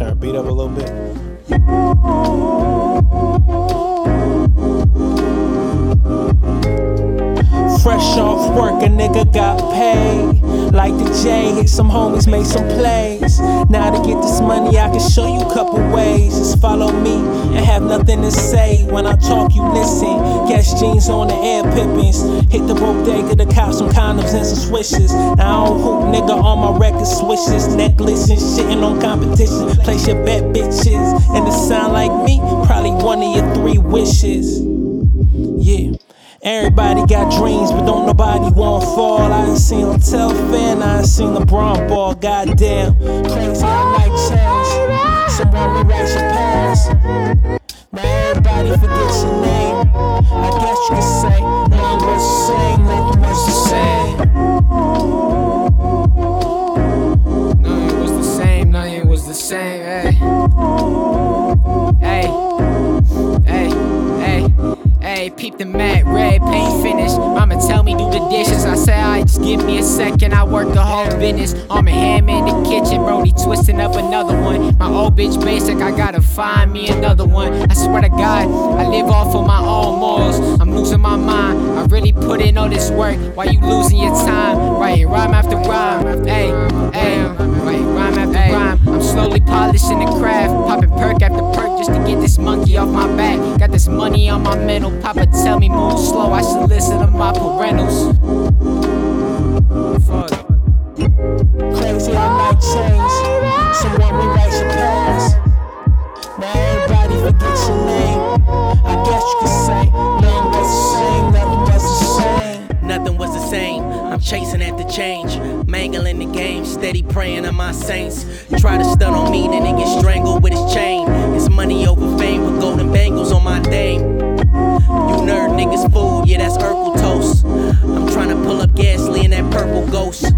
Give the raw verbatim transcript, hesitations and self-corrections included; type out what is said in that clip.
Turn the beat up a little bit. Fresh off work, a nigga got paid. Like the J, hit some homies, made some plays. Now to get this money, I can show you a couple ways. Just follow me and have nothing to say. When I talk, you listen. Guess jeans on the air pippins. Hit the bodega to cop some condoms and some swishes. Now I don't hoop, nigga, on my record swishes. Necklace and shitting on competition. Place your bet, bitches. And it sound like me, probably one of your three wishes. Yeah. Everybody got dreams, but don't nobody want fall. I ain't seen them tell fair, and I ain't seen LeBron ball. Goddamn, crazy how life change. Someone rewrite your past. Now everybody forgets your name. I guess you could say nothing was the same, nothing was the same. Nothing was the same, nothing was the same. Hey, hey, hey, hey. Hey, peep the matte red paint finish. Mama tell me do the dishes. I say, alright, just give me a second. I work the whole business. I'm a ham in the kitchen, Brody twisting up another one. My old bitch basic, I gotta find me another one. I swear to God, I live off of my own morals. I'm losing my mind. I really put in all this work while you losing your time. Writing rhyme after rhyme. Hey, hey, writing rhyme after rhyme. I'm slowly polishing the craft, popping perk after perk just to get this monkey off my back. Got this money on my mental. Papa tell me move slow, I should listen to my parentals. Fuck. Crazy how life change. Someone rewrite your past. Now everybody forgets your name. I guess you could say nothing was the same, nothing was the same. Nothing was the same. I'm chasing at the change, mangling the game, steady praying on my saints. Try to stun on me, then they get strangled with his chain. It's money over fame with golden bangles on my dame. You nerd niggas fool, yeah, that's Urkel toast. I'm tryna pull up Gasly in that purple ghost.